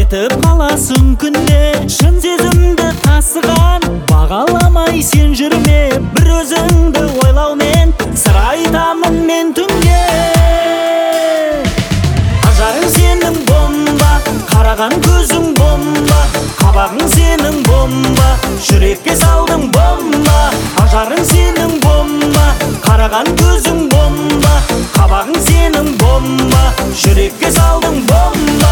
кетіп қаласың күнде. Шын сезімді тасыған бағаламай сен жүрме. Бір өзіңді ойлаумен сыр айтамын мен түнге. Ажарың сенің бомба, қараған көзің бомба, қабағың сенің бомба, жүрекке салдың бомба. Ажарың сенің бомба, қараған көзің бомба, қабағың сенің бомба, жүрекке салдың бомба.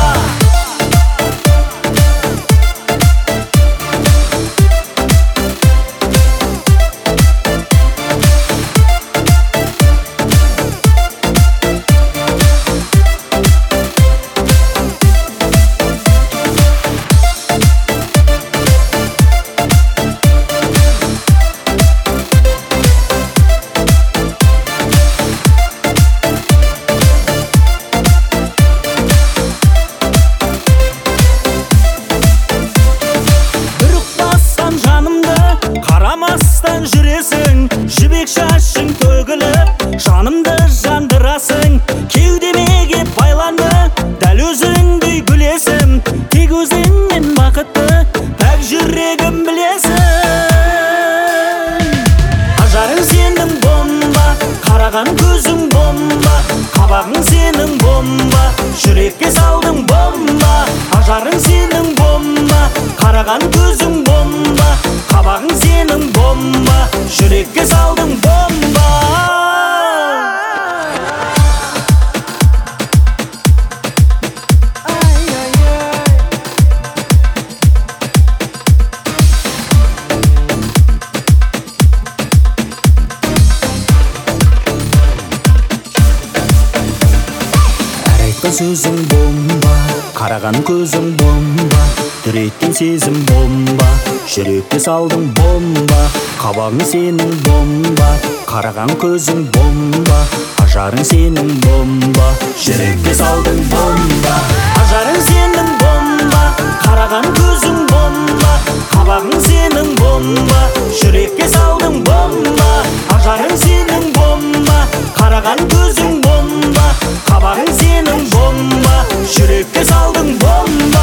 Қарамастан жүресің, жібек шашың төгіліп, жанымды жандырасың. Кеудеме кеп байланды, дәл өзіңдей гүлесің. Тек өзіңнен бақытты, пәк жүрегім білесің. Ажарың сенің бомба, қараған көзің бомба, қабағың сенің бомба, жүрекке салдың бомба. Ажарың сенің бомба, қараған көзің бомба, қабағың сенің бомба, жүрекке салдың бомба. Әр айтқан сөзің бомба, қараған көзің бомба, дүреткен сезім бомба, жүрекке салдың бомба. Қабағың сенің бомба, қараған көзің бомба, ажарың сенің бомба, жүрекке салдың бомба. Ажарың сенің бомба, қараған көзің бомба, қабағың сенің бомба, жүрекке салдың бомба. Ажарың сенің бомба, қараған көзің бомба, қабағың сенің бомба, жүрекке салдың бомба.